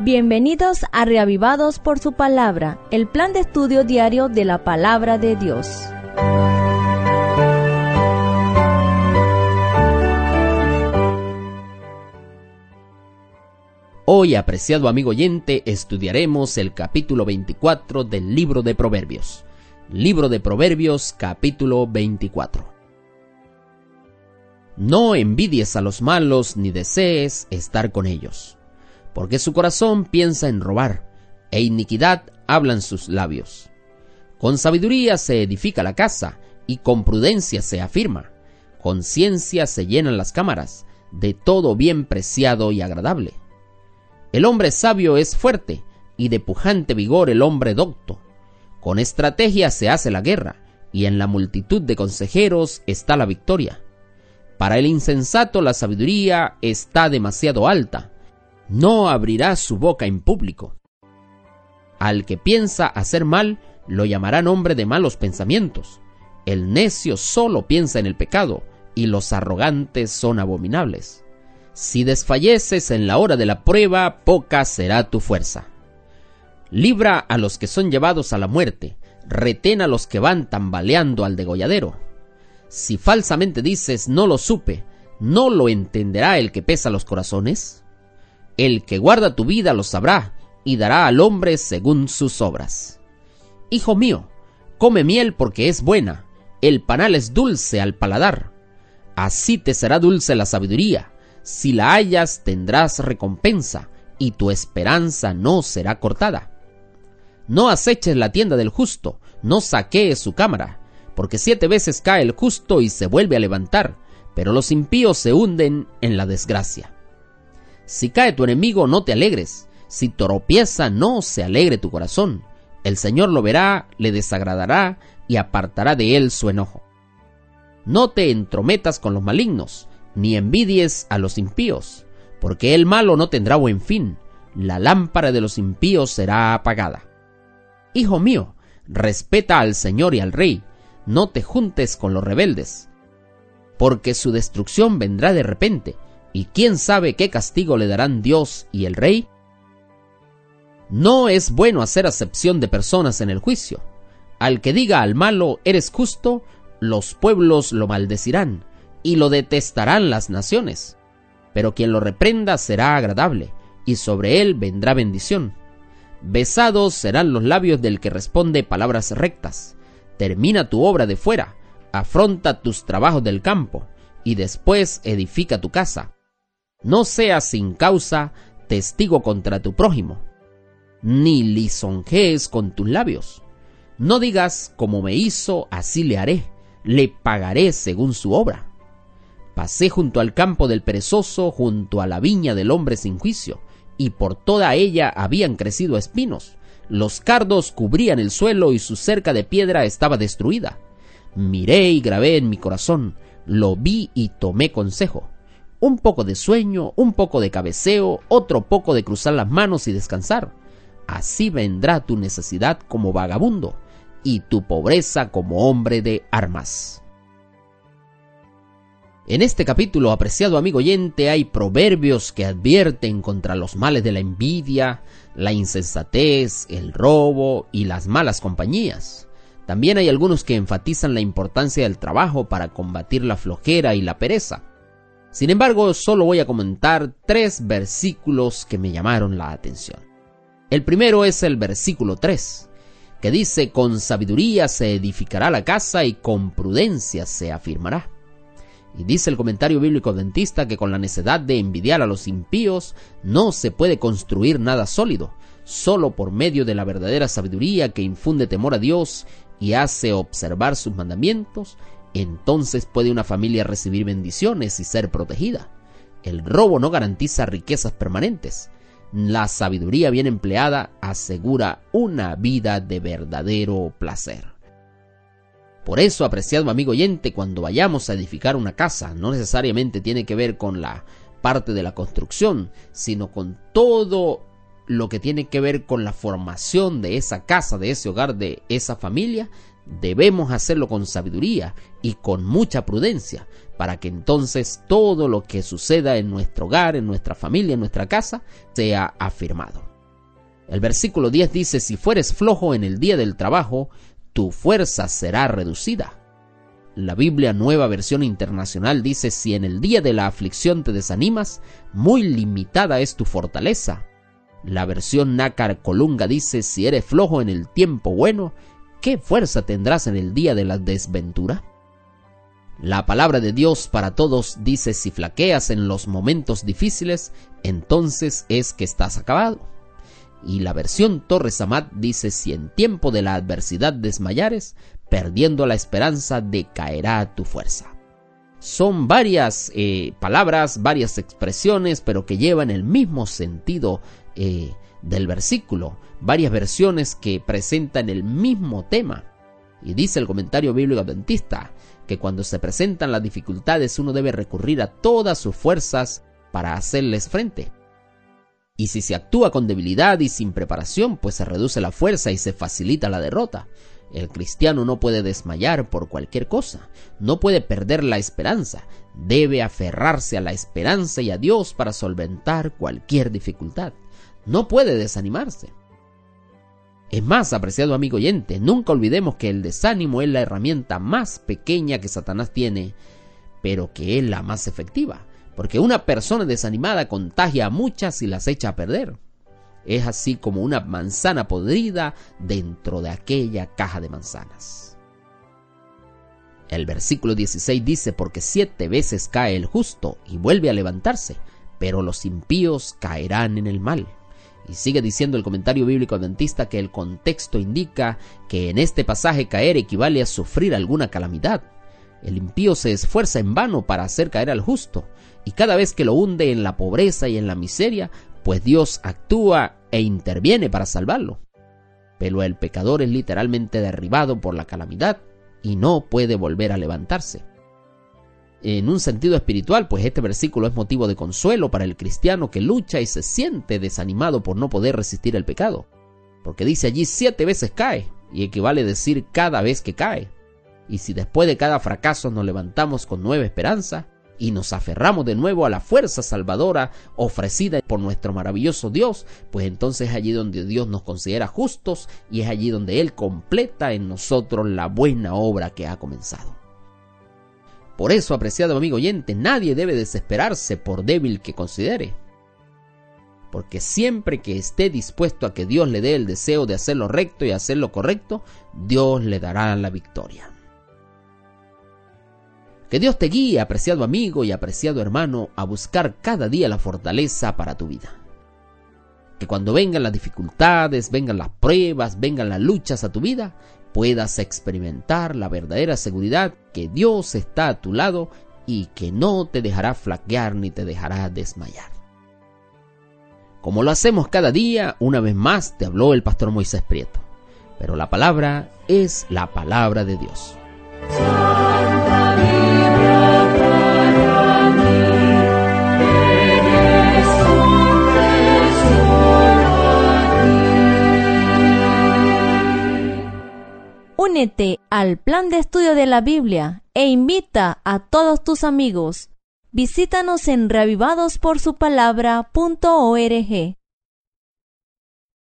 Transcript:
Bienvenidos a Reavivados por su Palabra, el plan de estudio diario de la Palabra de Dios. Hoy, apreciado amigo oyente, estudiaremos el capítulo 24 del libro de Proverbios. Libro de Proverbios, capítulo 24. No envidies a los malos ni desees estar con ellos, porque su corazón piensa en robar, e iniquidad hablan sus labios. Con sabiduría se edifica la casa, y con prudencia se afirma. Con ciencia se llenan las cámaras, de todo bien preciado y agradable. El hombre sabio es fuerte, y de pujante vigor el hombre docto. Con estrategia se hace la guerra, y en la multitud de consejeros está la victoria. Para el insensato la sabiduría está demasiado alta, no abrirá su boca en público. Al que piensa hacer mal, lo llamarán hombre de malos pensamientos. El necio solo piensa en el pecado, y los arrogantes son abominables. Si desfalleces en la hora de la prueba, poca será tu fuerza. Libra a los que son llevados a la muerte, retén a los que van tambaleando al degolladero. Si falsamente dices, no lo supe, ¿no lo entenderá el que pesa los corazones? El que guarda tu vida lo sabrá, y dará al hombre según sus obras. Hijo mío, come miel porque es buena, el panal es dulce al paladar. Así te será dulce la sabiduría, si la hallas tendrás recompensa, y tu esperanza no será cortada. No aceches la tienda del justo, no saquees su cámara, porque 7 veces cae el justo y se vuelve a levantar, pero los impíos se hunden en la desgracia. Si cae tu enemigo, no te alegres, si tropieza, no se alegre tu corazón. El Señor lo verá, le desagradará y apartará de él su enojo. No te entrometas con los malignos, ni envidies a los impíos, porque el malo no tendrá buen fin, la lámpara de los impíos será apagada. Hijo mío, respeta al Señor y al Rey, no te juntes con los rebeldes, porque su destrucción vendrá de repente, y quién sabe qué castigo le darán Dios y el Rey. No es bueno hacer acepción de personas en el juicio. Al que diga al malo, eres justo, los pueblos lo maldecirán, y lo detestarán las naciones. Pero quien lo reprenda será agradable, y sobre él vendrá bendición. Besados serán los labios del que responde palabras rectas. Termina tu obra de fuera, afronta tus trabajos del campo, y después edifica tu casa. No seas sin causa testigo contra tu prójimo, ni lisonjees con tus labios. No digas, como me hizo, así le haré, le pagaré según su obra. Pasé junto al campo del perezoso, junto a la viña del hombre sin juicio, y por toda ella habían crecido espinos. Los cardos cubrían el suelo y su cerca de piedra estaba destruida. Miré y grabé en mi corazón, lo vi y tomé consejo. Un poco de sueño, un poco de cabeceo, otro poco de cruzar las manos y descansar. Así vendrá tu necesidad como vagabundo, y tu pobreza como hombre de armas. En este capítulo, apreciado amigo oyente, hay proverbios que advierten contra los males de la envidia, la insensatez, el robo y las malas compañías. También hay algunos que enfatizan la importancia del trabajo para combatir la flojera y la pereza. Sin embargo, solo voy a comentar 3 versículos que me llamaron la atención. El primero es el versículo 3, que dice: con sabiduría se edificará la casa y con prudencia se afirmará. Y dice el comentario bíblico adventista que con la necedad de envidiar a los impíos no se puede construir nada sólido, solo por medio de la verdadera sabiduría que infunde temor a Dios y hace observar sus mandamientos. Entonces puede una familia recibir bendiciones y ser protegida. El robo no garantiza riquezas permanentes. La sabiduría bien empleada asegura una vida de verdadero placer. Por eso, apreciado amigo oyente, cuando vayamos a edificar una casa, no necesariamente tiene que ver con la parte de la construcción, sino con todo lo que tiene que ver con la formación de esa casa, de ese hogar, de esa familia. Debemos hacerlo con sabiduría y con mucha prudencia, para que entonces todo lo que suceda en nuestro hogar, en nuestra familia, en nuestra casa, sea afirmado. El versículo 10 dice: si fueres flojo en el día del trabajo, tu fuerza será reducida. La Biblia Nueva Versión Internacional dice: si en el día de la aflicción te desanimas, muy limitada es tu fortaleza. La versión Nácar Colunga dice: si eres flojo en el tiempo bueno, ¿qué fuerza tendrás en el día de la desventura? La palabra de Dios para todos dice: si flaqueas en los momentos difíciles, entonces es que estás acabado. Y la versión Torres Amat dice: si en tiempo de la adversidad desmayares, perdiendo la esperanza, decaerá tu fuerza. Son varias palabras, varias expresiones, pero que llevan el mismo sentido del versículo. Varias versiones que presentan el mismo tema. Y dice el comentario bíblico adventista que cuando se presentan las dificultades uno debe recurrir a todas sus fuerzas para hacerles frente. Y si se actúa con debilidad y sin preparación, pues se reduce la fuerza y se facilita la derrota. El cristiano no puede desmayar por cualquier cosa, no puede perder la esperanza, debe aferrarse a la esperanza y a Dios para solventar cualquier dificultad. No puede desanimarse. Es más, apreciado amigo oyente, nunca olvidemos que el desánimo es la herramienta más pequeña que Satanás tiene, pero que es la más efectiva, porque una persona desanimada contagia a muchas y las echa a perder. Es así como una manzana podrida dentro de aquella caja de manzanas. El versículo 16 dice: porque 7 veces cae el justo y vuelve a levantarse, pero los impíos caerán en el mal. Y sigue diciendo el comentario bíblico adventista que el contexto indica que en este pasaje caer equivale a sufrir alguna calamidad. El impío se esfuerza en vano para hacer caer al justo, y cada vez que lo hunde en la pobreza y en la miseria, pues Dios actúa e interviene para salvarlo. Pero el pecador es literalmente derribado por la calamidad y no puede volver a levantarse. En un sentido espiritual, pues este versículo es motivo de consuelo para el cristiano que lucha y se siente desanimado por no poder resistir el pecado. Porque dice allí 7 veces cae, y equivale a decir cada vez que cae. Y si después de cada fracaso nos levantamos con nueva esperanza y nos aferramos de nuevo a la fuerza salvadora ofrecida por nuestro maravilloso Dios, pues entonces es allí donde Dios nos considera justos y es allí donde Él completa en nosotros la buena obra que ha comenzado. Por eso, apreciado amigo oyente, nadie debe desesperarse por débil que considere, porque siempre que esté dispuesto a que Dios le dé el deseo de hacer lo recto y hacer lo correcto, Dios le dará la victoria. Que Dios te guíe, apreciado amigo y apreciado hermano, a buscar cada día la fortaleza para tu vida. Que cuando vengan las dificultades, vengan las pruebas, vengan las luchas a tu vida, puedas experimentar la verdadera seguridad que Dios está a tu lado y que no te dejará flaquear ni te dejará desmayar. Como lo hacemos cada día, una vez más te habló el pastor Moisés Prieto. Pero la palabra es la palabra de Dios. Únete al plan de estudio de la Biblia e invita a todos tus amigos. Visítanos en reavivadosporsupalabra.org.